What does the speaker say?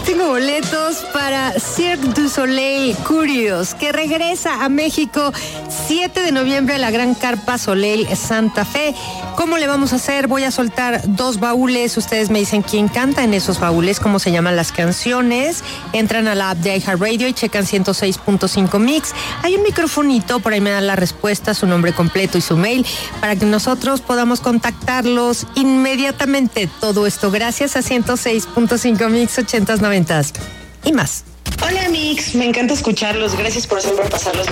tengo boletos para Cirque du Soleil Curious, que regresa a México 7 de noviembre a la Gran Carpa Soleil Santa Fe. ¿Cómo le vamos a hacer? Voy a soltar 2 baúles. Ustedes me dicen quién canta en esos baúles, cómo se llaman las canciones. Entran a la app de iHeartRadio y checan 106.5 Mix. Hay un microfonito, por ahí me dan la respuesta, su nombre completo y su mail, para que nosotros podamos contactarlos inmediatamente. Todo esto gracias a 106.5 Mix, 80s, 90s y más. Hola Mix, me encanta escucharlos, gracias por siempre pasar los